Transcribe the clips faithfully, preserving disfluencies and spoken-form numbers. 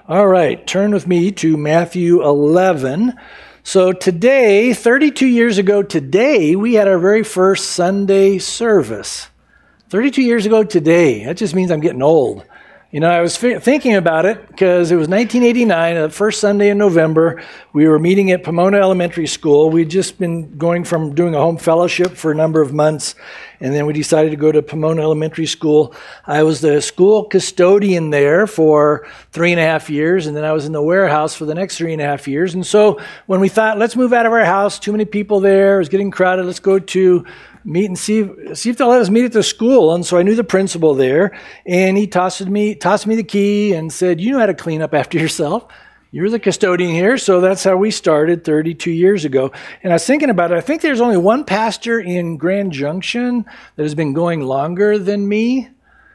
All right, turn with me to Matthew eleven. So today, thirty-two years ago today, we had our very first Sunday service. thirty-two years ago today. That just means I'm getting old. You know, I was f- thinking about it because it was nineteen eighty-nine, the first Sunday in November. We were meeting at Pomona Elementary School. We'd just been going from doing a home fellowship for a number of months, and then we decided to go to Pomona Elementary School. I was the school custodian there for three and a half years, and then I was in the warehouse for the next three and a half years. And so when we thought, let's move out of our house, too many people there, it was getting crowded, let's go to meet and see, see if they'll let us meet at the school. And so I knew the principal there, and he tossed me, tossed me the key and said, you know how to clean up after yourself. You're the custodian here. So that's how we started thirty-two years ago. And I was thinking about it. I think there's only one pastor in Grand Junction that has been going longer than me.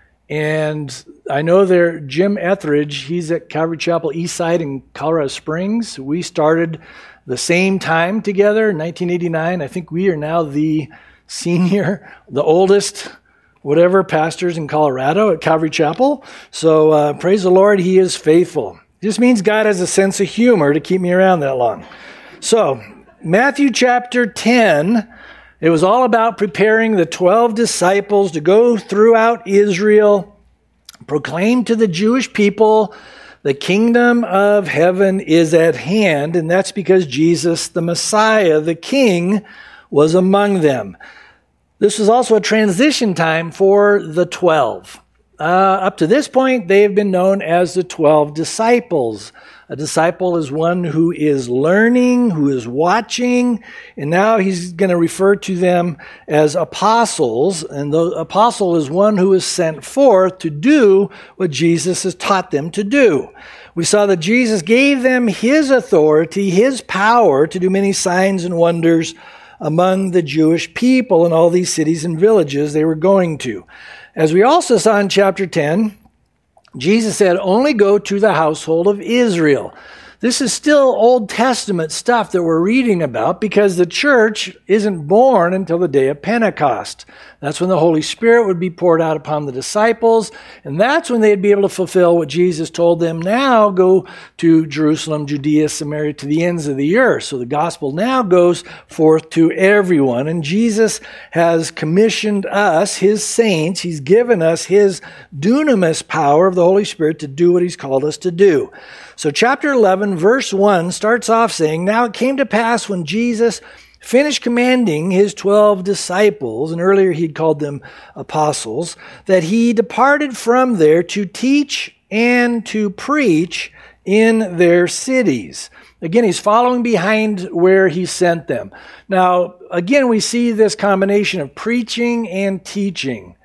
And I know there, Jim Etheridge, he's at Calvary Chapel Eastside in Colorado Springs. We started the same time together in nineteen eighty-nine. I think we are now the senior, the oldest, whatever, pastors in Colorado at Calvary Chapel. So uh, praise the Lord, he is faithful. It just means God has a sense of humor to keep me around that long. So Matthew chapter ten, it was all about preparing the twelve disciples to go throughout Israel, proclaim to the Jewish people, the kingdom of heaven is at hand, and that's because Jesus, the Messiah, the King, was among them. This was also a transition time for the twelve. Uh, up to this point, they have been known as the twelve disciples. A disciple is one who is learning, who is watching, and now he's going to refer to them as apostles. And the apostle is one who is sent forth to do what Jesus has taught them to do. We saw that Jesus gave them his authority, his power to do many signs and wonders among the Jewish people in all these cities and villages they were going to. As we also saw in chapter ten, Jesus said, only go to the household of Israel. This is still Old Testament stuff that we're reading about because the church isn't born until the day of Pentecost. That's when the Holy Spirit would be poured out upon the disciples, and that's when they'd be able to fulfill what Jesus told them. Now go to Jerusalem, Judea, Samaria, to the ends of the earth. So the gospel now goes forth to everyone, and Jesus has commissioned us, his saints. He's given us his dunamis power of the Holy Spirit to do what he's called us to do. So chapter eleven, verse one starts off saying, now it came to pass when Jesus finished commanding his twelve disciples, and earlier he'd called them apostles, that he departed from there to teach and to preach in their cities. Again, he's following behind where he sent them. Now, again, we see this combination of preaching and teaching.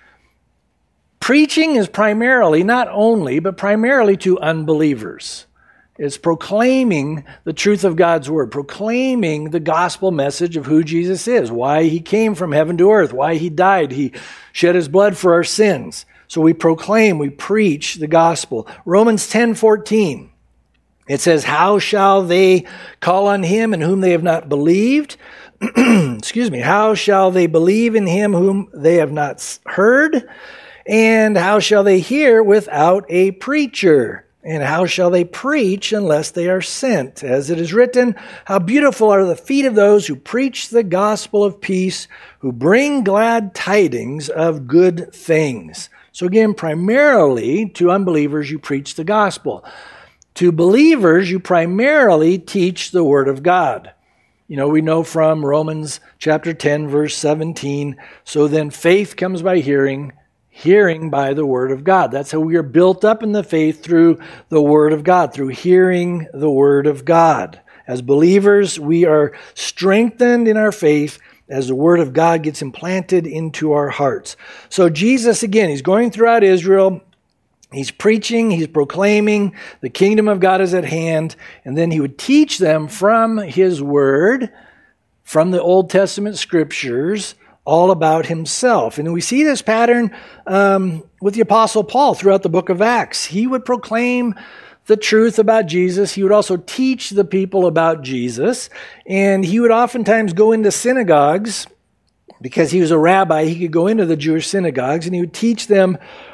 Preaching is primarily, not only, but primarily to unbelievers. It's proclaiming the truth of God's word, proclaiming the gospel message of who Jesus is, why he came from heaven to earth, why he died, he shed his blood for our sins. So we proclaim, we preach the gospel. Romans ten fourteen, it says, how shall they call on him in whom they have not believed? Excuse me, how shall they believe in him whom they have not heard? And how shall they hear without a preacher? And how shall they preach unless they are sent? As it is written, how beautiful are the feet of those who preach the gospel of peace, who bring glad tidings of good things. So again, primarily to unbelievers, you preach the gospel. To believers, you primarily teach the word of God. You know, we know from Romans chapter ten, verse seventeen, so then faith comes by hearing, hearing by the word of God. That's how we are built up in the faith, through the word of God, through hearing the word of God. As believers, we are strengthened in our faith as the word of God gets implanted into our hearts. So Jesus, again, he's going throughout Israel. He's preaching, he's proclaiming the kingdom of God is at hand, and then he would teach them from his word, from the Old Testament scriptures, all about himself. And we see this pattern um, with the Apostle Paul throughout the book of Acts. He would proclaim the truth about Jesus. He would also teach the people about Jesus. And he would oftentimes go into synagogues, because he was a rabbi. He could go into the Jewish synagogues and he would teach them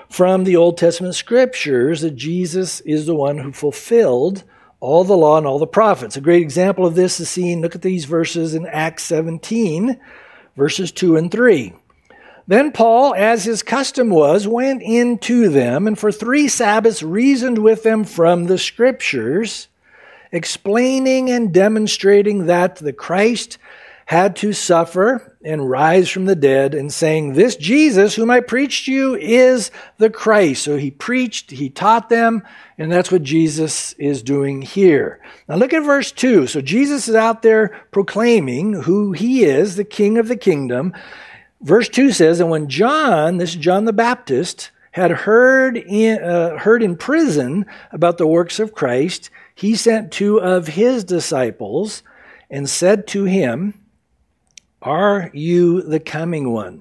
from the Old Testament scriptures that Jesus is the one who fulfilled all the law and all the prophets. A great example of this is seen, look at these verses in Acts seventeen, verses two and three. Then Paul, as his custom was, went in to them, and for three Sabbaths reasoned with them from the Scriptures, explaining and demonstrating that the Christ had to suffer and rise from the dead, and saying, this Jesus whom I preached to you is the Christ. So he preached, he taught them, and that's what Jesus is doing here. Now look at verse two. So Jesus is out there proclaiming who he is, the King of the kingdom. Verse two says, and when John, this is John the Baptist, had heard in, uh, heard in prison about the works of Christ, he sent two of his disciples and said to him, are you the coming one?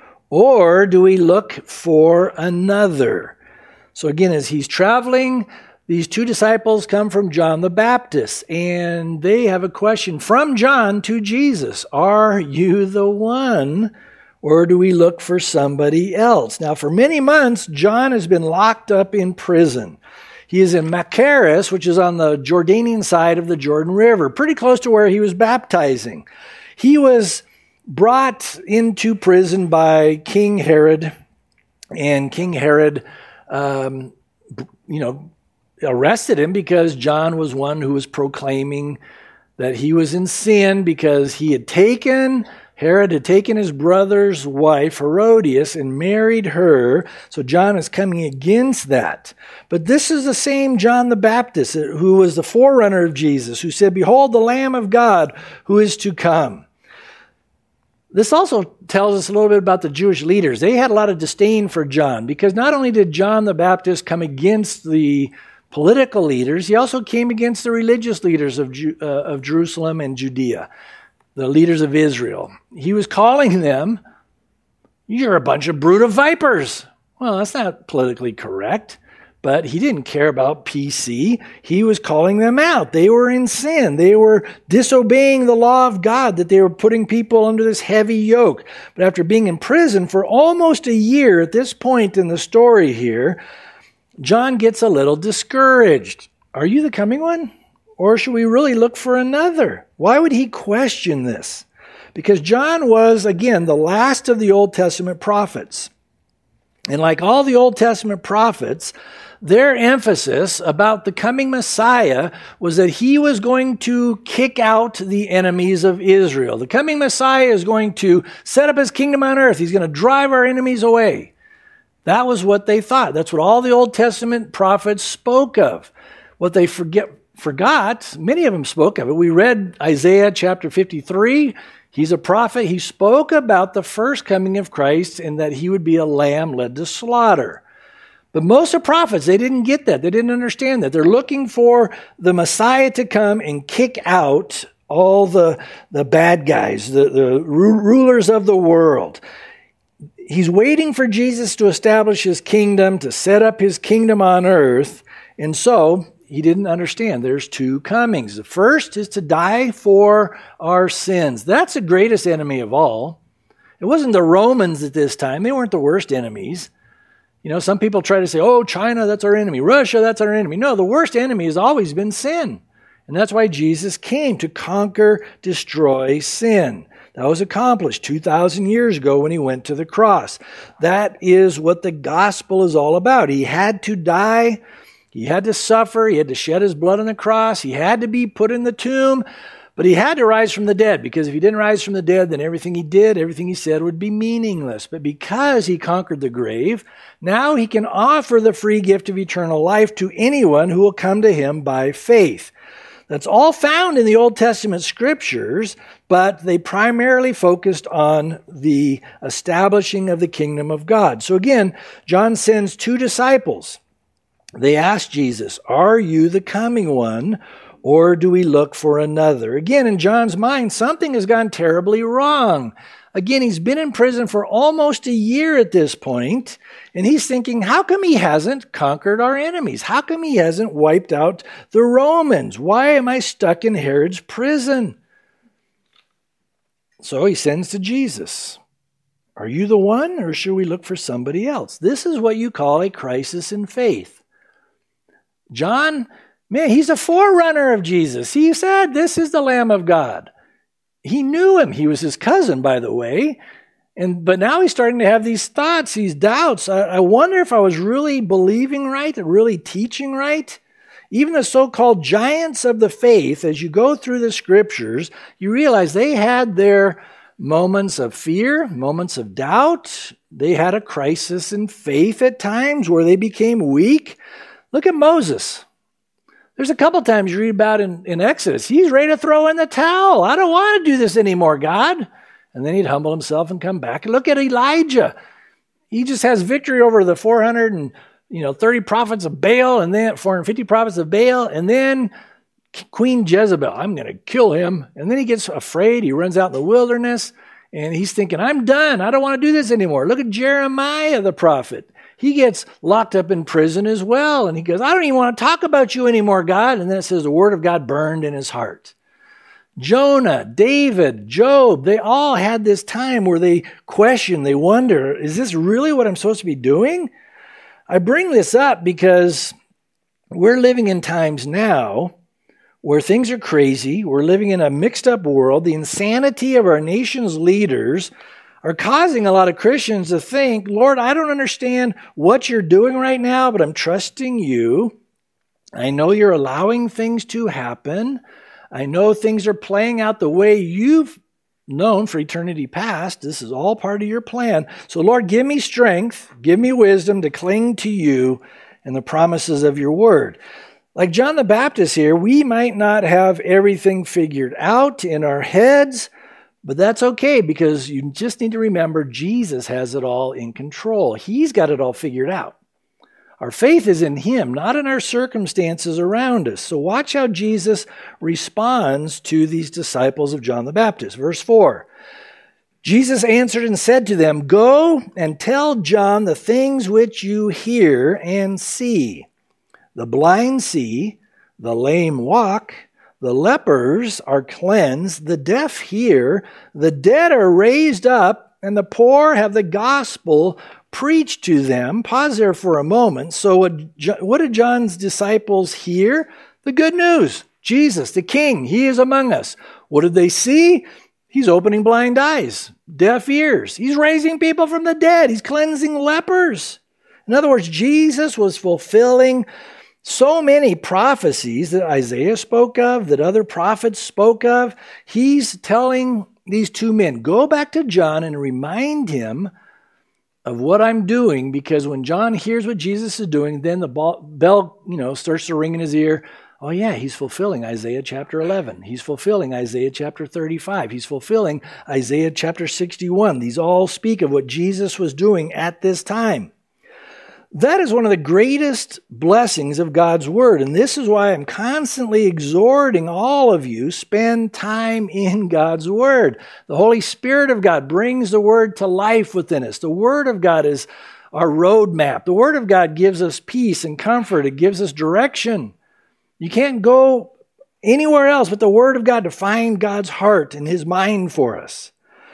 Or do we look for another? So again, as he's traveling, these two disciples come from John the Baptist, and they have a question from John to Jesus. Are you the one? Or do we look for somebody else? Now, for many months, John has been locked up in prison. He is in Machaerus, which is on the Jordanian side of the Jordan River, pretty close to where he was baptizing. He was brought into prison by King Herod, and King Herod, um, you know, arrested him because John was one who was proclaiming that he was in sin because he had taken Herod had taken his brother's wife, Herodias, and married her. So John is coming against that. But this is the same John the Baptist who was the forerunner of Jesus, who said, behold, the Lamb of God who is to come. This also tells us a little bit about the Jewish leaders. They had a lot of disdain for John because not only did John the Baptist come against the political leaders, he also came against the religious leaders of, Ju- uh, of Jerusalem and Judea. The leaders of Israel. He was calling them, you're a bunch of brood of vipers. Well, that's not politically correct, but he didn't care about P C. He was calling them out. They were in sin. They were disobeying the law of God, that they were putting people under this heavy yoke. But after being in prison for almost a year at this point in the story here, John gets a little discouraged. Are you the coming one? Or should we really look for another? Why would he question this? Because John was, again, the last of the Old Testament prophets. And like all the Old Testament prophets, their emphasis about the coming Messiah was that he was going to kick out the enemies of Israel. The coming Messiah is going to set up his kingdom on earth. He's going to drive our enemies away. That was what they thought. That's what all the Old Testament prophets spoke of. What they forget forgot, many of them spoke of it. We read Isaiah chapter fifty-three. He's a prophet. He spoke about the first coming of Christ and that he would be a lamb led to slaughter. But most of the prophets, they didn't get that. They didn't understand that. They're looking for the Messiah to come and kick out all the, the bad guys, the, the rulers of the world. He's waiting for Jesus to establish his kingdom, to set up his kingdom on earth. And so he didn't understand there's two comings. The first is to die for our sins. That's the greatest enemy of all. It wasn't the Romans at this time. They weren't the worst enemies. You know, some people try to say, oh, China, that's our enemy. Russia, that's our enemy. No, the worst enemy has always been sin. And that's why Jesus came, to conquer, destroy sin. That was accomplished two thousand years ago when he went to the cross. That is what the gospel is all about. He had to die. He had to suffer. He had to shed his blood on the cross. He had to be put in the tomb. But he had to rise from the dead, because if he didn't rise from the dead, then everything he did, everything he said would be meaningless. But because he conquered the grave, now he can offer the free gift of eternal life to anyone who will come to him by faith. That's all found in the Old Testament scriptures, but they primarily focused on the establishing of the kingdom of God. So again, John sends two disciples. They ask Jesus, are you the coming one, or do we look for another? Again, in John's mind, something has gone terribly wrong. Again, he's been in prison for almost a year at this point, and he's thinking, how come he hasn't conquered our enemies? How come he hasn't wiped out the Romans? Why am I stuck in Herod's prison? So he sends to Jesus. Are you the one, or should we look for somebody else? This is what you call a crisis in faith. John, man, he's a forerunner of Jesus. He said, this is the Lamb of God. He knew him. He was his cousin, by the way. And but now he's starting to have these thoughts, these doubts. I, I wonder if I was really believing right, really teaching right. Even the so-called giants of the faith, as you go through the scriptures, you realize they had their moments of fear, moments of doubt. They had a crisis in faith at times where they became weak. Look at Moses. There's a couple times you read about in, in Exodus. He's ready to throw in the towel. I don't want to do this anymore, God. And then he'd humble himself and come back. And look at Elijah. He just has victory over the four hundred and you know thirty prophets of Baal, and then four hundred fifty prophets of Baal, and then Queen Jezebel. I'm going to kill him. And then he gets afraid. He runs out in the wilderness, and he's thinking, I'm done. I don't want to do this anymore. Look at Jeremiah, the prophet. He gets locked up in prison as well. And he goes, I don't even want to talk about you anymore, God. And then it says the word of God burned in his heart. Jonah, David, Job, they all had this time where they question, they wonder, is this really what I'm supposed to be doing? I bring this up because we're living in times now where things are crazy. We're living in a mixed up world. The insanity of our nation's leaders are causing a lot of Christians to think, Lord, I don't understand what you're doing right now, but I'm trusting you. I know you're allowing things to happen. I know things are playing out the way you've known for eternity past. This is all part of your plan. So Lord, give me strength, give me wisdom to cling to you and the promises of your word. Like John the Baptist here, we might not have everything figured out in our heads, but that's okay because you just need to remember Jesus has it all in control. He's got it all figured out. Our faith is in him, not in our circumstances around us. So watch how Jesus responds to these disciples of John the Baptist. Verse four, Jesus answered and said to them, go and tell John the things which you hear and see. The blind see, the lame walk, the lepers are cleansed, the deaf hear, the dead are raised up, and the poor have the gospel preached to them. Pause there for a moment. So what, what did John's disciples hear? The good news. Jesus, the King, he is among us. What did they see? He's opening blind eyes, deaf ears. He's raising people from the dead. He's cleansing lepers. In other words, Jesus was fulfilling so many prophecies that Isaiah spoke of, that other prophets spoke of. He's telling these two men, go back to John and remind him of what I'm doing, because when John hears what Jesus is doing, then the bell, you know, starts to ring in his ear. Oh yeah, he's fulfilling Isaiah chapter eleven. He's fulfilling Isaiah chapter thirty-five. He's fulfilling Isaiah chapter sixty-one. These all speak of what Jesus was doing at this time. That is one of the greatest blessings of God's word. And this is why I'm constantly exhorting all of you, spend time in God's word. The Holy Spirit of God brings the word to life within us. The word of God is our roadmap. The word of God gives us peace and comfort. It gives us direction. You can't go anywhere else but the word of God to find God's heart and his mind for us.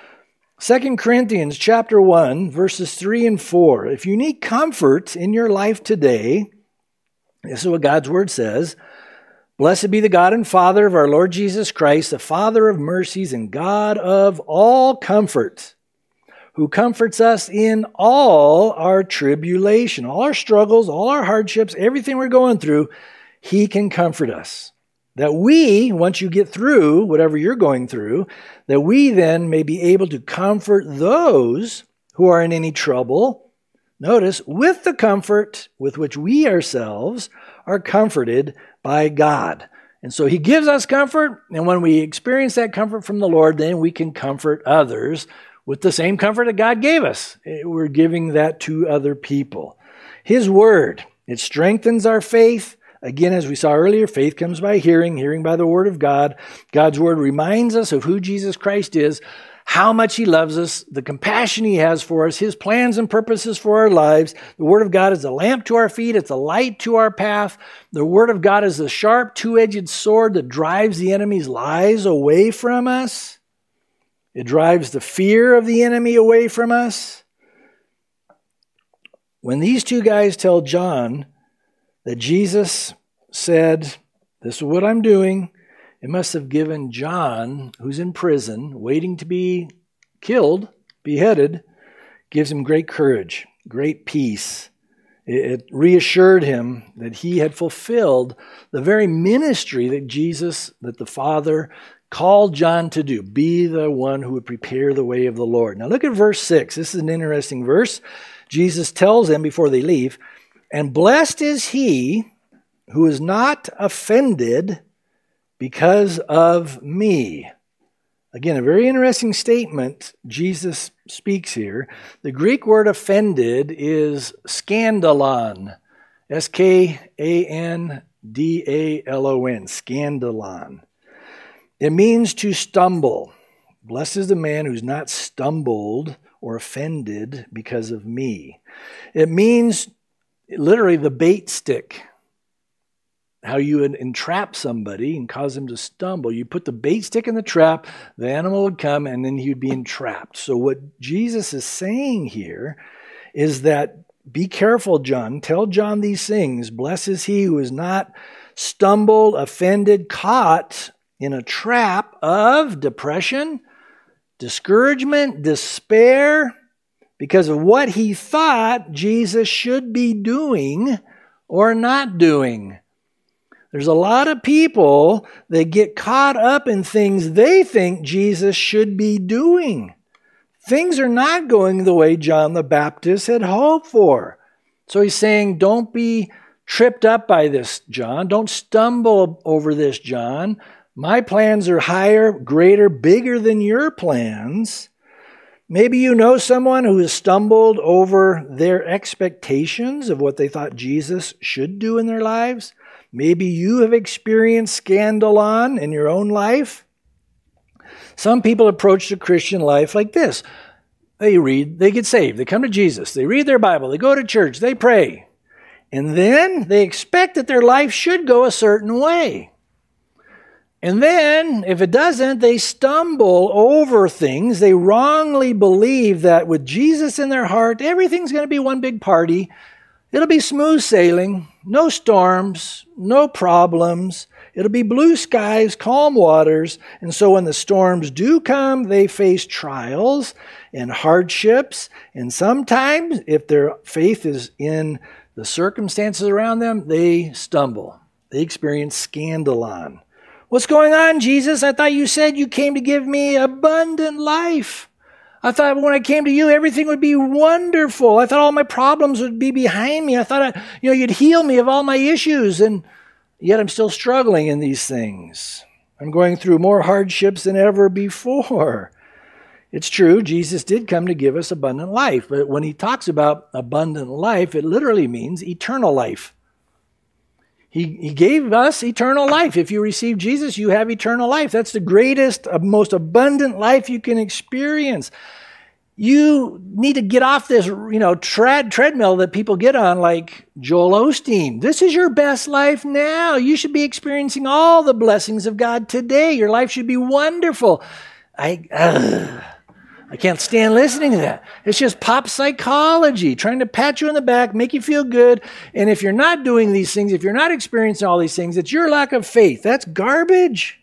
Second Corinthians chapter one, verses three and four. If you need comfort in your life today, this is what God's word says. Blessed be the God and Father of our Lord Jesus Christ, the Father of mercies and God of all comfort, who comforts us in all our tribulation, all our struggles, all our hardships, everything we're going through. He can comfort us. That we, once you get through whatever you're going through, that we then may be able to comfort those who are in any trouble, notice, with the comfort with which we ourselves are comforted by God. And so he gives us comfort, and when we experience that comfort from the Lord, then we can comfort others with the same comfort that God gave us. We're giving that to other people. His word, it strengthens our faith. Again, as we saw earlier, faith comes by hearing, hearing by the word of God. God's word reminds us of who Jesus Christ is, how much he loves us, the compassion he has for us, his plans and purposes for our lives. The word of God is a lamp to our feet. It's a light to our path. The word of God is a sharp, two-edged sword that drives the enemy's lies away from us. It drives the fear of the enemy away from us. When these two guys tell John that Jesus said, "This is what I'm doing," it must have given John, who's in prison, waiting to be killed, beheaded, gives him great courage, great peace. It reassured him that he had fulfilled the very ministry that Jesus, that the Father called John to do. Be the one who would prepare the way of the Lord. Now look at verse six. This is an interesting verse. Jesus tells them before they leave, "And blessed is he who is not offended because of me." Again, a very interesting statement Jesus speaks here. The Greek word offended is scandalon. S K A N D A L O N. Scandalon. It means to stumble. Blessed is the man who's not stumbled or offended because of me. It means literally the bait stick. How you would entrap somebody and cause them to stumble. You put the bait stick in the trap, the animal would come, and then he'd be entrapped. So what Jesus is saying here is that, be careful, John. Tell John these things. Blessed is he who is not stumbled, offended, caught in a trap of depression, discouragement, despair, because of what he thought Jesus should be doing or not doing. There's a lot of people that get caught up in things they think Jesus should be doing. Things are not going the way John the Baptist had hoped for. So he's saying, don't be tripped up by this, John. Don't stumble over this, John. My plans are higher, greater, bigger than your plans. Maybe you know someone who has stumbled over their expectations of what they thought Jesus should do in their lives. Maybe you have experienced scandalon in your own life. Some people approach the Christian life like this. They read, they get saved, they come to Jesus, they read their Bible, they go to church, they pray. And then they expect that their life should go a certain way. And then, if it doesn't, they stumble over things. They wrongly believe that with Jesus in their heart, everything's going to be one big party. It'll be smooth sailing, no storms, no problems. It'll be blue skies, calm waters. And so when the storms do come, they face trials and hardships. And sometimes, if their faith is in the circumstances around them, they stumble. They experience scandalon. What's going on, Jesus? I thought you said you came to give me abundant life. I thought when I came to you, everything would be wonderful. I thought all my problems would be behind me. I thought, I, you know, you'd heal me of all my issues. And yet I'm still struggling in these things. I'm going through more hardships than ever before. It's true, Jesus did come to give us abundant life. But when he talks about abundant life, it literally means eternal life. He, he gave us eternal life. If you receive Jesus, you have eternal life. That's the greatest, most abundant life you can experience. You need to get off this, you know, tread, treadmill that people get on like Joel Osteen. This is your best life now. You should be experiencing all the blessings of God today. Your life should be wonderful. I... Ugh. I can't stand listening to that. It's just pop psychology, trying to pat you on the back, make you feel good. And if you're not doing these things, if you're not experiencing all these things, it's your lack of faith. That's garbage.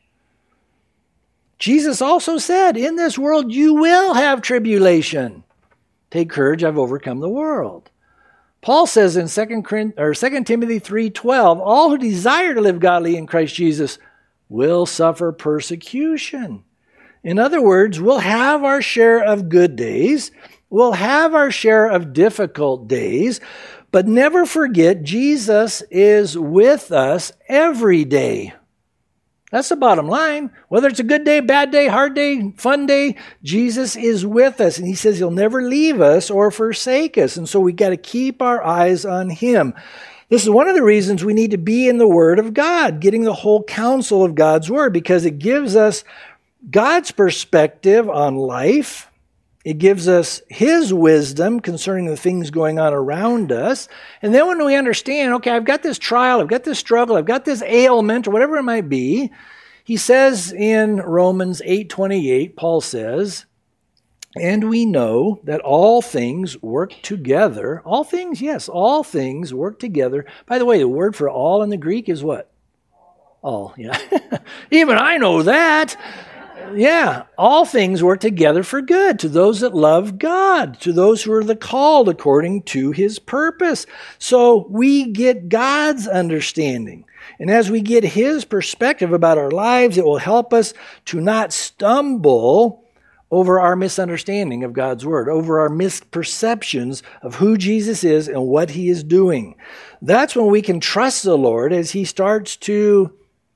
Jesus also said, in this world you will have tribulation. Take courage, I've overcome the world. Paul says in Second Timothy three twelve, all who desire to live godly in Christ Jesus will suffer persecution. In other words, we'll have our share of good days, we'll have our share of difficult days, but never forget Jesus is with us every day. That's the bottom line. Whether it's a good day, bad day, hard day, fun day, Jesus is with us. And he says he'll never leave us or forsake us. And so we got to keep our eyes on him. This is one of the reasons we need to be in the Word of God, getting the whole counsel of God's Word, because it gives us God's perspective on life. It gives us his wisdom concerning the things going on around us. And then when we understand, okay, I've got this trial, I've got this struggle, I've got this ailment, or whatever it might be, He says in Romans eight twenty-eight, Paul says, and we know that all things work together. All things, yes, all things work together. By the way, the word for all in the Greek is what? All, yeah. Even I know that. Yeah, all things work together for good to those that love God, to those who are the called according to his purpose. So we get God's understanding. And as we get his perspective about our lives, it will help us to not stumble over our misunderstanding of God's word, over our misperceptions of who Jesus is and what he is doing. That's when we can trust the Lord as he starts to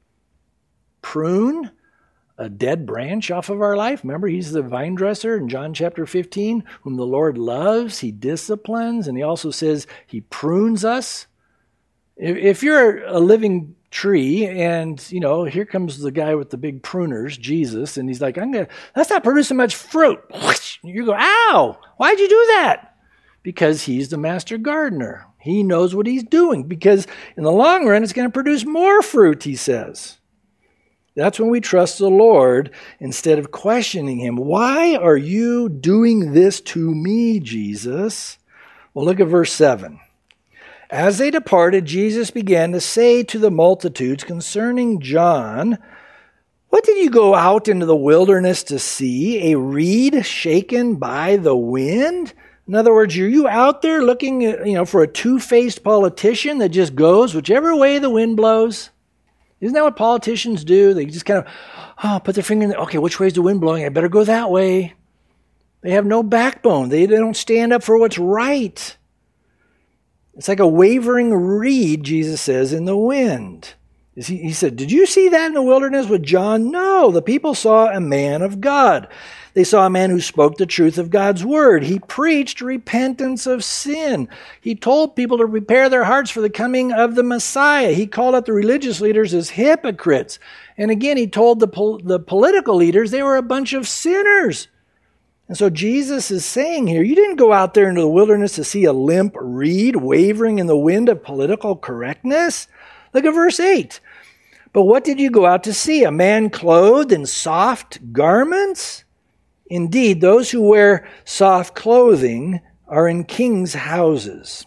prune a dead branch off of our life. Remember, he's the vine dresser in John chapter fifteen, whom the Lord loves, he disciplines, and he also says he prunes us. If you're a living tree and, you know, here comes the guy with the big pruners, Jesus, and he's like, I'm gonna, that's not producing much fruit. You go, ow, why'd you do that? Because he's the master gardener. He knows what he's doing because in the long run, it's going to produce more fruit, he says. That's when we trust the Lord instead of questioning him. Why are you doing this to me, Jesus? Well, look at verse seven. As they departed, Jesus began to say to the multitudes concerning John, what did you go out into the wilderness to see? A reed shaken by the wind? In other words, are you out there looking at, you know, for a two-faced politician that just goes whichever way the wind blows? Isn't that what politicians do? They just kind of oh, put their finger in there. Okay, which way is the wind blowing? I better go that way. They have no backbone. They, they don't stand up for what's right. It's like a wavering reed, Jesus says, in the wind. He, he said, did you see that in the wilderness with John? No, the people saw a man of God. They saw a man who spoke the truth of God's word. He preached repentance of sin. He told people to prepare their hearts for the coming of the Messiah. He called out the religious leaders as hypocrites. And again, he told the, pol- the political leaders they were a bunch of sinners. And so Jesus is saying here, you didn't go out there into the wilderness to see a limp reed wavering in the wind of political correctness. Look at verse eight. But what did you go out to see? A man clothed in soft garments? Indeed, those who wear soft clothing are in kings' houses.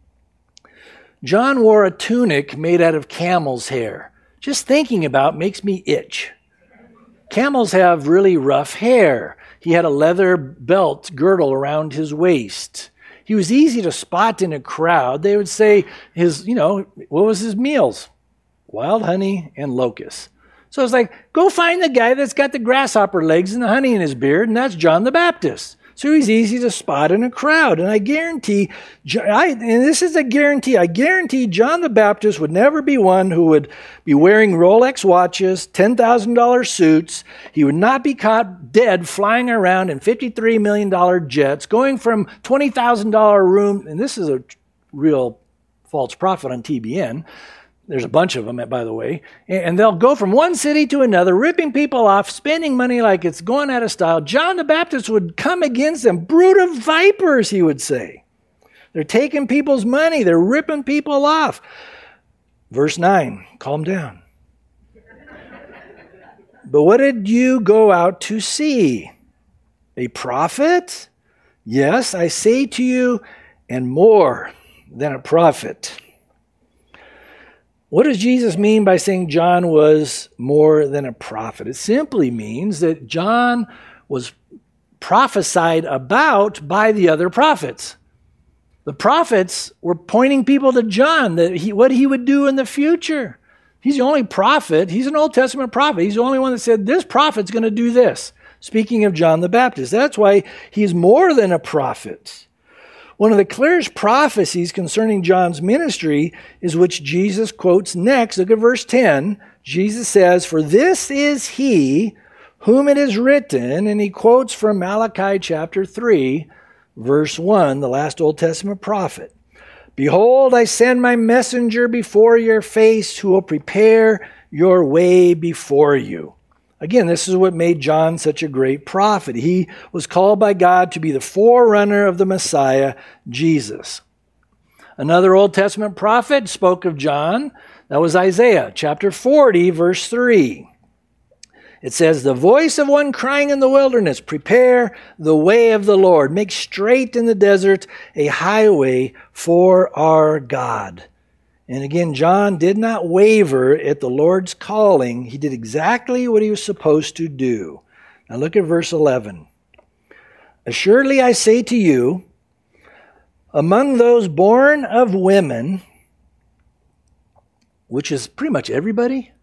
John wore a tunic made out of camel's hair. Just thinking about it makes me itch. Camels have really rough hair. He had a leather belt girdle around his waist. He was easy to spot in a crowd. They would say his, you know, what was his meals? Wild honey and locusts. So it's like, go find the guy that's got the grasshopper legs and the honey in his beard, and that's John the Baptist. So he's easy to spot in a crowd. And I guarantee, I, and this is a guarantee, I guarantee John the Baptist would never be one who would be wearing Rolex watches, ten thousand dollars suits. He would not be caught dead flying around in fifty-three million dollars jets, going from twenty thousand dollars room, and this is a real false prophet on T B N. There's a bunch of them, by the way. And they'll go from one city to another, ripping people off, spending money like it's going out of style. John the Baptist would come against them. Brood of vipers, he would say. They're taking people's money. They're ripping people off. Verse nine, calm down. But what did you go out to see? A prophet? Yes, I say to you, and more than a prophet. What does Jesus mean by saying John was more than a prophet? It simply means that John was prophesied about by the other prophets. The prophets were pointing people to John, that he, what he would do in the future. He's the only prophet. He's an Old Testament prophet. He's the only one that said, this prophet's going to do this. Speaking of John the Baptist. That's why he's more than a prophet. One of the clearest prophecies concerning John's ministry is which Jesus quotes next. Look at verse ten. Jesus says, for this is he whom it is written, and he quotes from Malachi chapter three, verse one, the last Old Testament prophet. Behold, I send my messenger before your face who will prepare your way before you. Again, this is what made John such a great prophet. He was called by God to be the forerunner of the Messiah, Jesus. Another Old Testament prophet spoke of John. That was Isaiah chapter forty, verse three. It says, the voice of one crying in the wilderness, prepare the way of the Lord. Make straight in the desert a highway for our God. And again, John did not waver at the Lord's calling. He did exactly what he was supposed to do. Now look at verse eleven. Assuredly I say to you, among those born of women, which is pretty much everybody,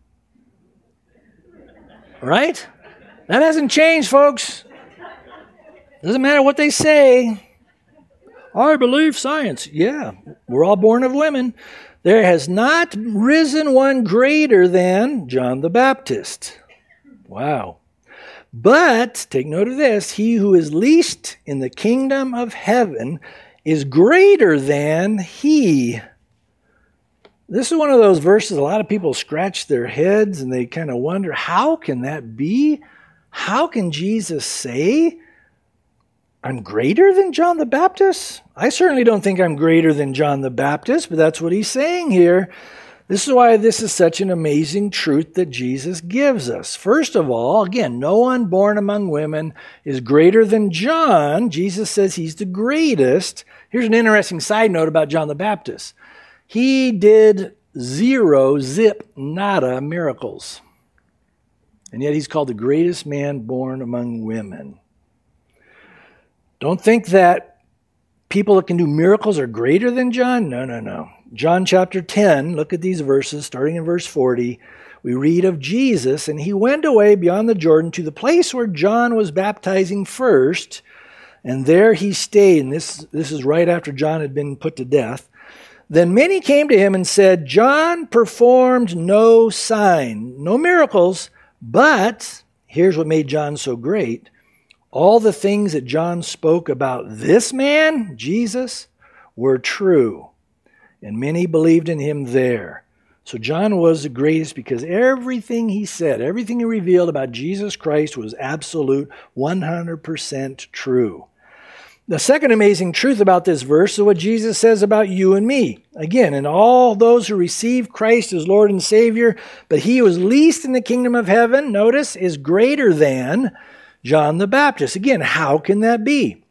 right? That hasn't changed, folks. Doesn't matter what they say. I believe science. Yeah, we're all born of women. There has not risen one greater than John the Baptist. Wow. But, take note of this, he who is least in the kingdom of heaven is greater than he. This is one of those verses a lot of people scratch their heads and they kind of wonder, how can that be? How can Jesus say, I'm greater than John the Baptist? I certainly don't think I'm greater than John the Baptist, but that's what he's saying here. This is why this is such an amazing truth that Jesus gives us. First of all, again, no one born among women is greater than John. Jesus says he's the greatest. Here's an interesting side note about John the Baptist. He did zero, zip, nada miracles. And yet he's called the greatest man born among women. Don't think that people that can do miracles are greater than John. No, no, no. John chapter ten, look at these verses, starting in verse forty. We read of Jesus, and he went away beyond the Jordan to the place where John was baptizing first, and there he stayed. And this, this is right after John had been put to death. Then many came to him and said, John performed no sign, no miracles, but here's what made John so great. All the things that John spoke about this man, Jesus, were true. And many believed in him there. So John was the greatest because everything he said, everything he revealed about Jesus Christ was absolute, one hundred percent true. The second amazing truth about this verse is what Jesus says about you and me. Again, and all those who receive Christ as Lord and Savior, but he who is least in the kingdom of heaven, notice, is greater than John the Baptist. Again, how can that be?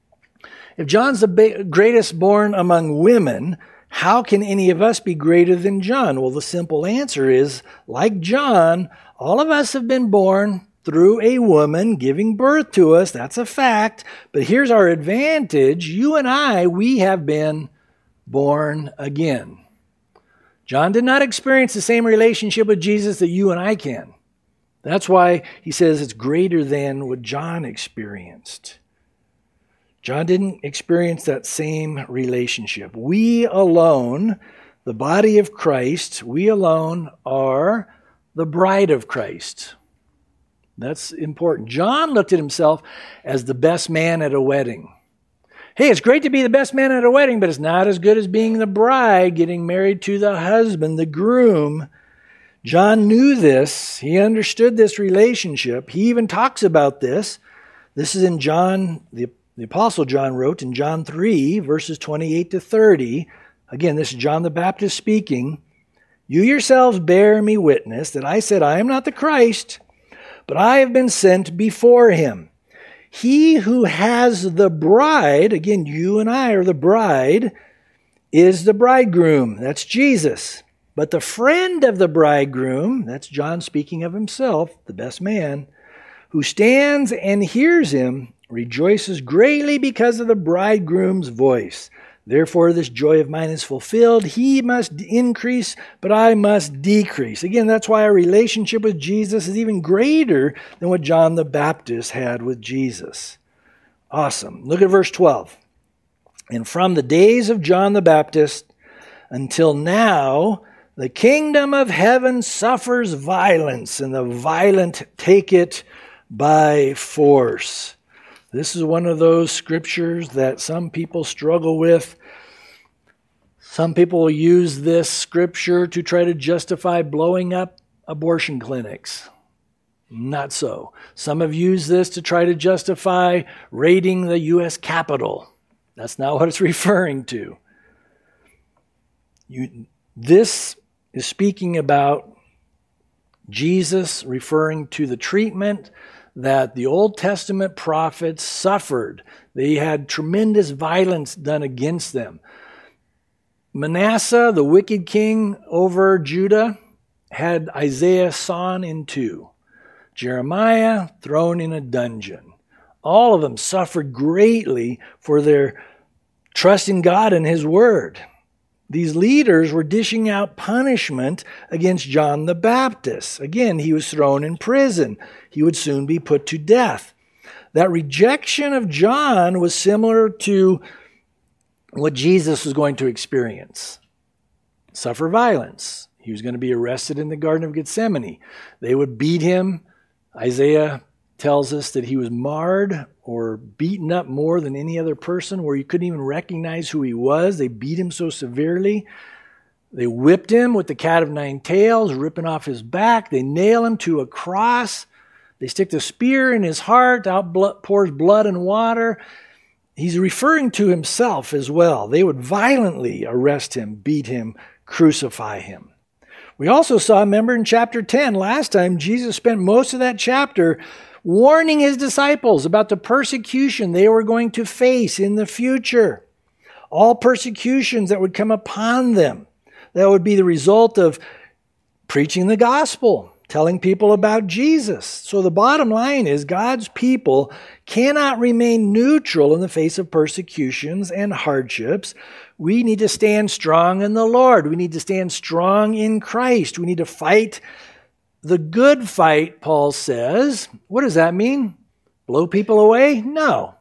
If John's the greatest born among women, how can any of us be greater than John? Well, the simple answer is, like John, all of us have been born through a woman giving birth to us. That's a fact. But here's our advantage. You and I, we have been born again. John did not experience the same relationship with Jesus that you and I can. That's why he says it's greater than what John experienced. John didn't experience that same relationship. We alone, the body of Christ, we alone are the bride of Christ. That's important. John looked at himself as the best man at a wedding. Hey, it's great to be the best man at a wedding, but it's not as good as being the bride, getting married to the husband, the groom. John knew this. He understood this relationship. He even talks about this. This is in John, the, the Apostle John wrote in John three, verses twenty-eight to thirty. Again, this is John the Baptist speaking. You yourselves bear me witness that I said, I am not the Christ, but I have been sent before him. He who has the bride, again, you and I are the bride, is the bridegroom. That's Jesus. But the friend of the bridegroom, that's John speaking of himself, the best man, who stands and hears him, rejoices greatly because of the bridegroom's voice. Therefore, this joy of mine is fulfilled. He must increase, but I must decrease. Again, that's why our relationship with Jesus is even greater than what John the Baptist had with Jesus. Awesome. Look at verse twelve. And from the days of John the Baptist until now, the kingdom of heaven suffers violence, and the violent take it by force. This is one of those scriptures that some people struggle with. Some people use this scripture to try to justify blowing up abortion clinics. Not so. Some have used this to try to justify raiding the U S Capitol. That's not what it's referring to. You, this is speaking about Jesus referring to the treatment that the Old Testament prophets suffered. They had tremendous violence done against them. Manasseh, the wicked king over Judah, had Isaiah sawn in two. Jeremiah thrown in a dungeon. All of them suffered greatly for their trust in God and His Word. These leaders were dishing out punishment against John the Baptist. Again, he was thrown in prison. He would soon be put to death. That rejection of John was similar to what Jesus was going to experience. Suffer violence. He was going to be arrested in the Garden of Gethsemane. They would beat him. Isaiah tells us that he was marred or beaten up more than any other person, where you couldn't even recognize who he was. They beat him so severely. They whipped him with the cat of nine tails, ripping off his back. They nail him to a cross. They stick the spear in his heart, out blood, pours blood and water. He's referring to himself as well. They would violently arrest him, beat him, crucify him. We also saw, remember in chapter ten, last time, Jesus spent most of that chapter warning his disciples about the persecution they were going to face in the future. All persecutions that would come upon them. That would be the result of preaching the gospel, telling people about Jesus. So the bottom line is God's people cannot remain neutral in the face of persecutions and hardships. We need to stand strong in the Lord. We need to stand strong in Christ. We need to fight the good fight, Paul says. What does that mean? Blow people away? No.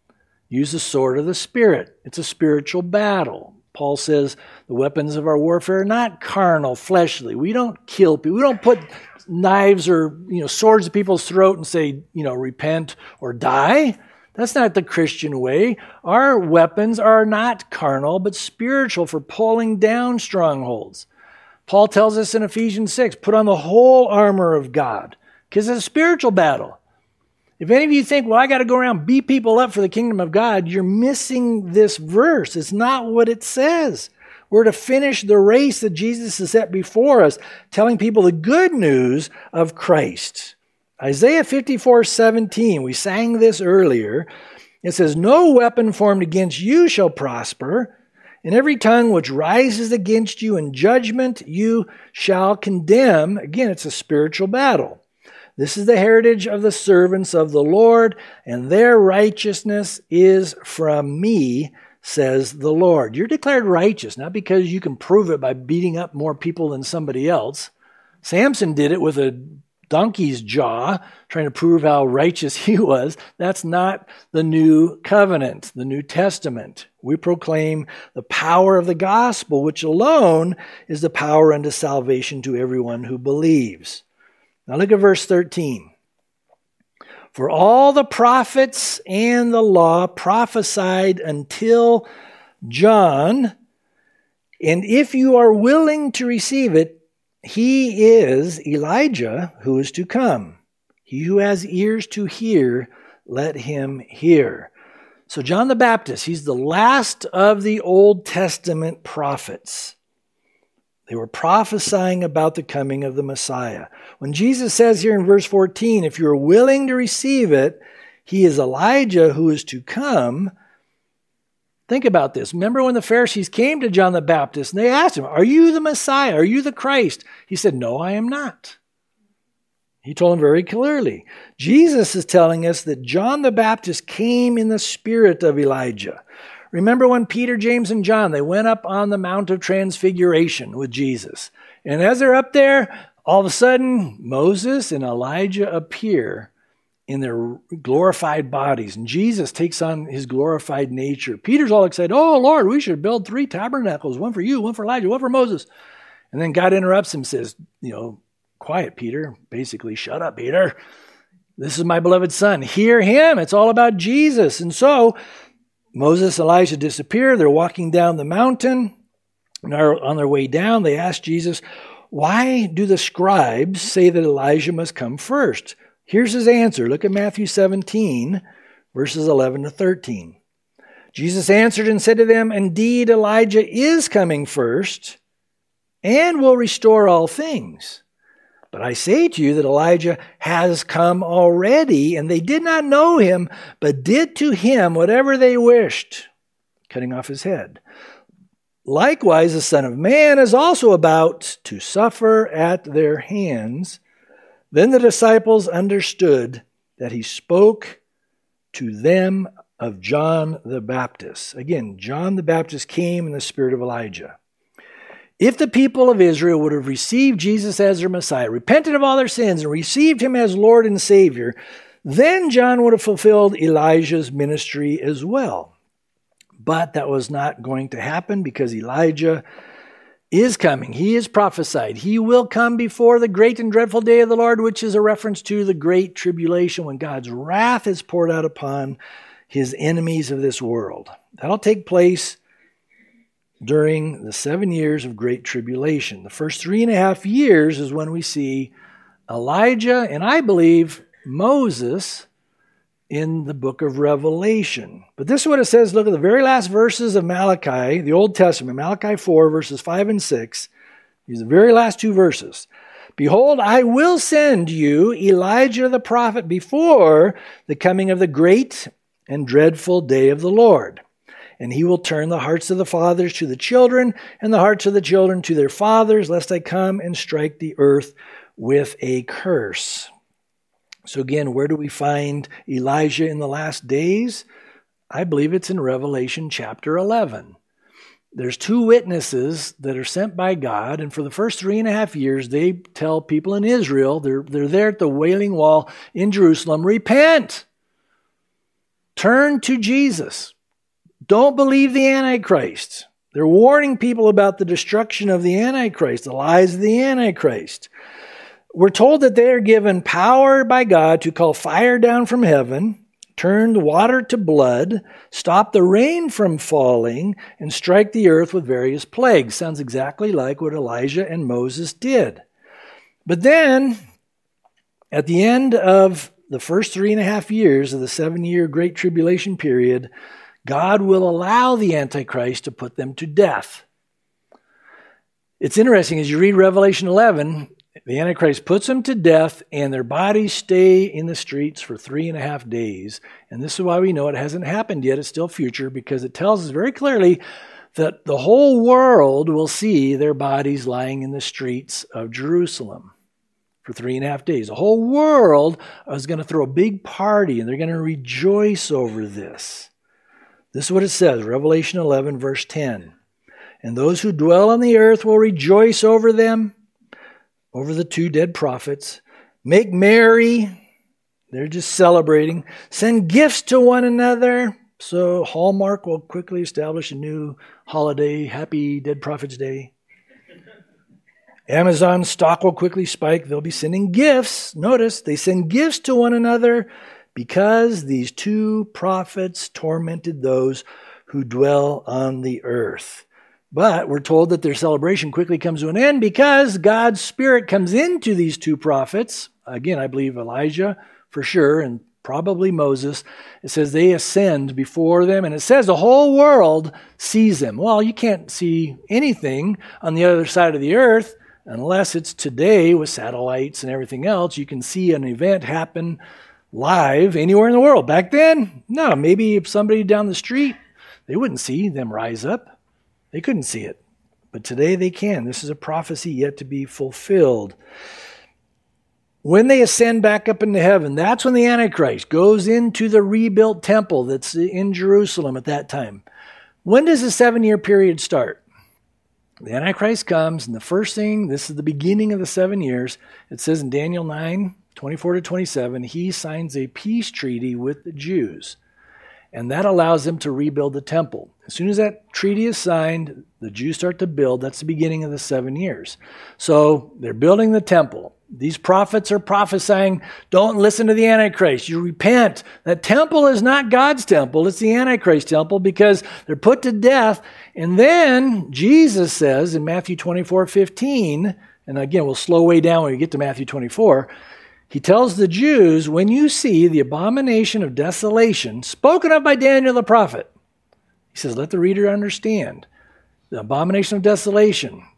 Use the sword of the Spirit. It's a spiritual battle. Paul says the weapons of our warfare are not carnal, fleshly. We don't kill people. We don't put knives or you know swords to people's throat and say, you know, repent or die. That's not the Christian way. Our weapons are not carnal, but spiritual, for pulling down strongholds. Paul tells us in Ephesians six, put on the whole armor of God, because it's a spiritual battle. If any of you think, well, I got to go around and beat people up for the kingdom of God, you're missing this verse. It's not what it says. We're to finish the race that Jesus has set before us, telling people the good news of Christ. Isaiah fifty-four seventeen, we sang this earlier. It says, no weapon formed against you shall prosper, and every tongue which rises against you in judgment you shall condemn. Again, it's a spiritual battle. This is the heritage of the servants of the Lord, and their righteousness is from me, says the Lord. You're declared righteous, not because you can prove it by beating up more people than somebody else. Samson did it with a donkey's jaw, trying to prove how righteous he was. That's not the new covenant, the New Testament. We proclaim the power of the gospel, which alone is the power unto salvation to everyone who believes. Now look at verse thirteen. For all the prophets and the law prophesied until John, and if you are willing to receive it, he is Elijah who is to come. He who has ears to hear, let him hear. So John the Baptist, he's the last of the Old Testament prophets. They were prophesying about the coming of the Messiah. When Jesus says here in verse fourteen, if you're willing to receive it, he is Elijah who is to come. Think about this. Remember when the Pharisees came to John the Baptist and they asked him, are you the Messiah? Are you the Christ? He said, no, I am not. He told them very clearly. Jesus is telling us that John the Baptist came in the spirit of Elijah. Remember when Peter, James, and John, they went up on the Mount of Transfiguration with Jesus. And as they're up there, all of a sudden, Moses and Elijah appear in their glorified bodies. And Jesus takes on his glorified nature. Peter's all excited, oh, Lord, we should build three tabernacles, one for you, one for Elijah, one for Moses. And then God interrupts him and says, you know, quiet, Peter. Basically, shut up, Peter. This is my beloved son. Hear him. It's all about Jesus. And so Moses and Elijah disappear. They're walking down the mountain. And on their way down, they ask Jesus, why do the scribes say that Elijah must come first? Here's his answer. Look at Matthew seventeen, verses eleven to thirteen. Jesus answered and said to them, indeed, Elijah is coming first and will restore all things. But I say to you that Elijah has come already, and they did not know him, but did to him whatever they wished, cutting off his head. Likewise, the Son of Man is also about to suffer at their hands. Then the disciples understood that he spoke to them of John the Baptist. Again, John the Baptist came in the spirit of Elijah. If the people of Israel would have received Jesus as their Messiah, repented of all their sins, and received him as Lord and Savior, then John would have fulfilled Elijah's ministry as well. But that was not going to happen because Elijah is coming. He is prophesied. He will come before the great and dreadful day of the Lord, which is a reference to the great tribulation when God's wrath is poured out upon his enemies of this world. That'll take place during the seven years of great tribulation. The first three and a half years is when we see Elijah and I believe Moses in the book of Revelation. But this is what it says. Look at the very last verses of Malachi, the Old Testament, Malachi four, verses five and six. These are the very last two verses. Behold, I will send you Elijah the prophet before the coming of the great and dreadful day of the Lord. And he will turn the hearts of the fathers to the children, and the hearts of the children to their fathers, lest I come and strike the earth with a curse. So again, where do we find Elijah in the last days? I believe it's in Revelation chapter eleven. There's two witnesses that are sent by God, and for the first three and a half years, they tell people in Israel, they're, they're there at the Wailing Wall in Jerusalem, repent! Turn to Jesus. Don't believe the Antichrist. They're warning people about the destruction of the Antichrist, the lies of the Antichrist. We're told that they are given power by God to call fire down from heaven, turn the water to blood, stop the rain from falling, and strike the earth with various plagues. Sounds exactly like what Elijah and Moses did. But then, at the end of the first three and a half years of the seven-year Great Tribulation period, God will allow the Antichrist to put them to death. It's interesting, as you read Revelation eleven, the Antichrist puts them to death and their bodies stay in the streets for three and a half days. And this is why we know it hasn't happened yet. It's still future because it tells us very clearly that the whole world will see their bodies lying in the streets of Jerusalem for three and a half days. The whole world is going to throw a big party and they're going to rejoice over this. This is what it says, Revelation eleven, verse ten. And those who dwell on the earth will rejoice over them, over the two dead prophets. Make merry. They're just celebrating. Send gifts to one another. So Hallmark will quickly establish a new holiday, Happy Dead Prophets Day. Amazon stock will quickly spike. They'll be sending gifts. Notice, they send gifts to one another because these two prophets tormented those who dwell on the earth. But we're told that their celebration quickly comes to an end because God's Spirit comes into these two prophets. Again, I believe Elijah for sure, and probably Moses. It says they ascend before them, and it says the whole world sees them. Well, you can't see anything on the other side of the earth unless it's today with satellites and everything else. You can see an event happen live anywhere in the world. Back then, no, maybe if somebody down the street, they wouldn't see them rise up. They couldn't see it. But today they can. This is a prophecy yet to be fulfilled. When they ascend back up into heaven, that's when the Antichrist goes into the rebuilt temple that's in Jerusalem at that time. When does the seven-year period start? The Antichrist comes, and the first thing, this is the beginning of the seven years. It says in Daniel nine, twenty-four to twenty-seven, he signs a peace treaty with the Jews. And that allows them to rebuild the temple. As soon as that treaty is signed, the Jews start to build. That's the beginning of the seven years. So they're building the temple. These prophets are prophesying, don't listen to the Antichrist. You repent. That temple is not God's temple. It's the Antichrist temple because they're put to death. And then Jesus says in Matthew twenty-four fifteen, and again, we'll slow way down when we get to Matthew twenty-four, he tells the Jews, when you see the abomination of desolation spoken of by Daniel the prophet, he says, let the reader understand. The abomination of desolation.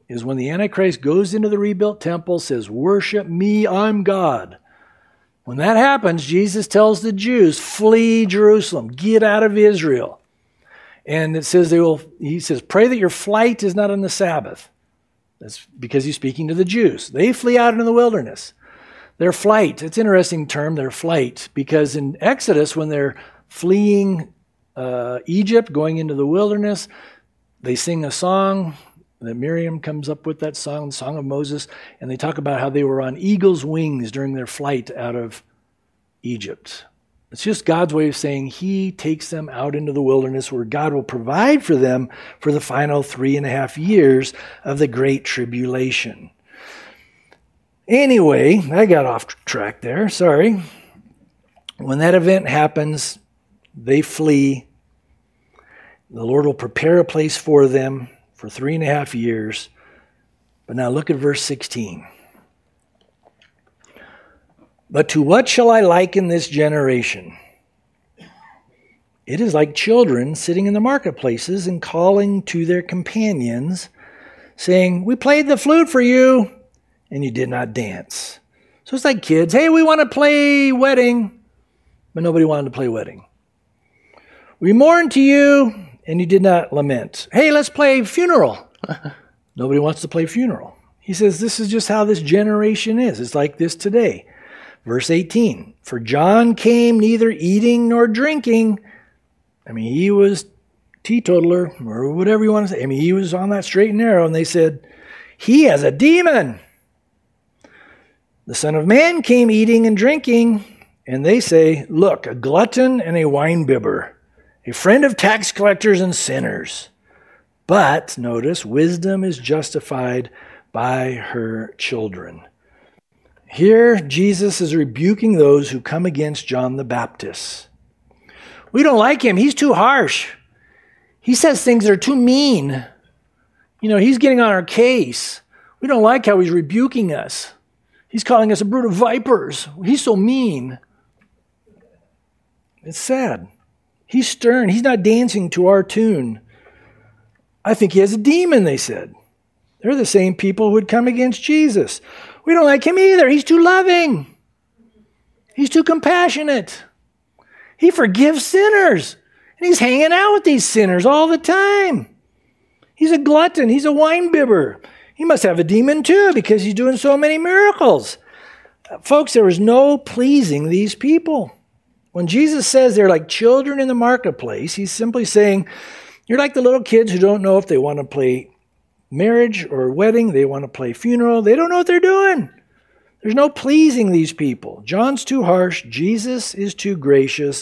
is when the Antichrist goes into the rebuilt temple, says, worship me, I'm God. When that happens, Jesus tells the Jews, flee Jerusalem, get out of Israel. And it says they will, he says, pray that your flight is not on the Sabbath. That's because he's speaking to the Jews. They flee out into the wilderness. Their flight, it's an interesting term, their flight, because in Exodus, when they're fleeing uh, Egypt, going into the wilderness, they sing a song that Miriam comes up with, that song, the Song of Moses, and they talk about how they were on eagle's wings during their flight out of Egypt. It's just God's way of saying he takes them out into the wilderness where God will provide for them for the final three and a half years of the Great Tribulation. Anyway, I got off track there, sorry. When that event happens, they flee. The Lord will prepare a place for them for three and a half years. But now look at verse sixteen. But to what shall I liken this generation? It is like children sitting in the marketplaces and calling to their companions, saying, we played the flute for you, and you did not dance. So it's like kids, hey, we want to play wedding, but nobody wanted to play wedding. We mourned to you, and you did not lament. Hey, let's play funeral. Nobody wants to play funeral. He says this is just how this generation is. It's like this today. Verse eighteen, for John came neither eating nor drinking. I mean, he was teetotaler, or whatever you want to say. I mean, he was on that straight and narrow, and they said, he has a demon. The Son of Man came eating and drinking, and they say, look, a glutton and a winebibber, a friend of tax collectors and sinners. But, notice, wisdom is justified by her children. Here, Jesus is rebuking those who come against John the Baptist. We don't like him. He's too harsh. He says things that are too mean. You know, he's getting on our case. We don't like how he's rebuking us. He's calling us a brood of vipers. He's so mean. It's sad. He's stern. He's not dancing to our tune. I think he has a demon, they said. They're the same people who would come against Jesus. We don't like him either. He's too loving. He's too compassionate. He forgives sinners. And he's hanging out with these sinners all the time. He's a glutton. He's a winebibber. He must have a demon too because he's doing so many miracles. Folks, there was no pleasing these people. When Jesus says they're like children in the marketplace, he's simply saying, you're like the little kids who don't know if they want to play marriage or wedding. They want to play funeral. They don't know what they're doing. There's no pleasing these people. John's too harsh. Jesus is too gracious.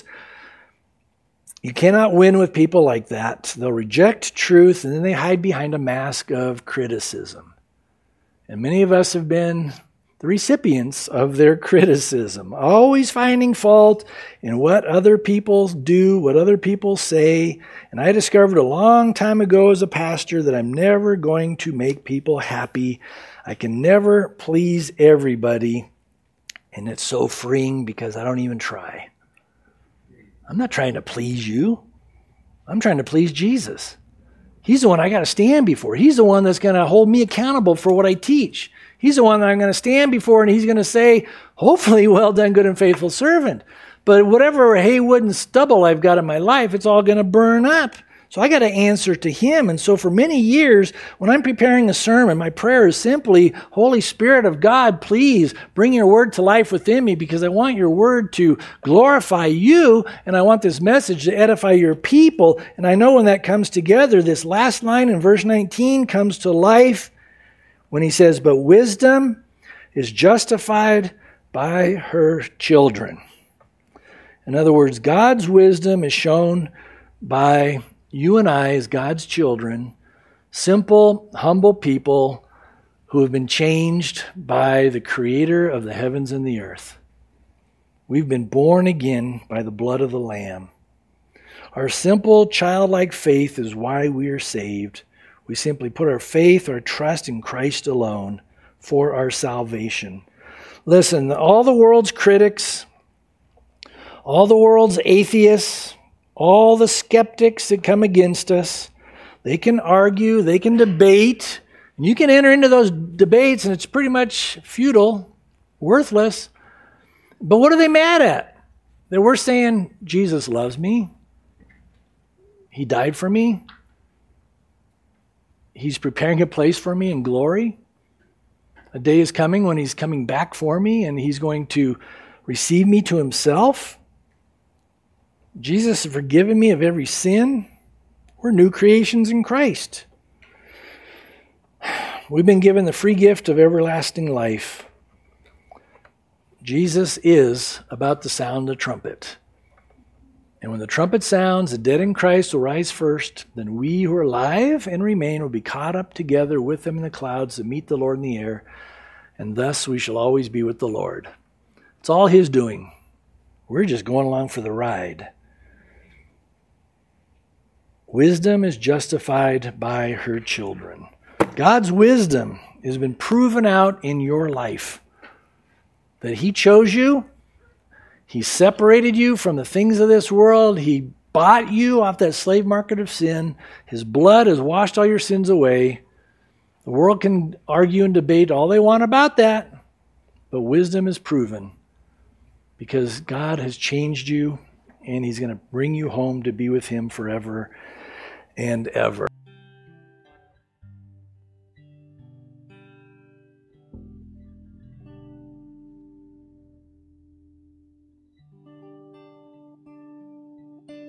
You cannot win with people like that. They'll reject truth and then they hide behind a mask of criticism. And many of us have been the recipients of their criticism, always finding fault in what other people do, what other people say. And I discovered a long time ago as a pastor that I'm never going to make people happy. I can never please everybody. And it's so freeing because I don't even try. I'm not trying to please you. I'm trying to please Jesus. He's the one I got to stand before. He's the one that's going to hold me accountable for what I teach. He's the one that I'm going to stand before, and he's going to say, hopefully, well done, good and faithful servant. But whatever hay, wood, and stubble I've got in my life, it's all going to burn up. So I got to answer to him. And so for many years, when I'm preparing a sermon, my prayer is simply, Holy Spirit of God, please bring your word to life within me because I want your word to glorify you and I want this message to edify your people. And I know when that comes together, this last line in verse nineteen comes to life when he says, but wisdom is justified by her children. In other words, God's wisdom is shown by you and I, as God's children, simple, humble people who have been changed by the Creator of the heavens and the earth. We've been born again by the blood of the Lamb. Our simple, childlike faith is why we are saved. We simply put our faith, our trust in Christ alone for our salvation. Listen, all the world's critics, all the world's atheists, all the skeptics that come against us, they can argue, they can debate, And you can enter into those debates and it's pretty much futile, worthless. But what are they mad at? That we're saying, Jesus loves me. He died for me. He's preparing a place for me in glory. A day is coming when he's coming back for me and he's going to receive me to himself. Jesus has forgiven me of every sin. We're new creations in Christ. We've been given the free gift of everlasting life. Jesus is about to sound the trumpet. And when the trumpet sounds, the dead in Christ will rise first. Then we who are alive and remain will be caught up together with them in the clouds to meet the Lord in the air. And thus we shall always be with the Lord. It's all his doing. We're just going along for the ride. Wisdom is justified by her children. God's wisdom has been proven out in your life. That he chose you. He separated you from the things of this world. He bought you off that slave market of sin. His blood has washed all your sins away. The world can argue and debate all they want about that. But wisdom is proven. Because God has changed you. And he's going to bring you home to be with him forever and ever.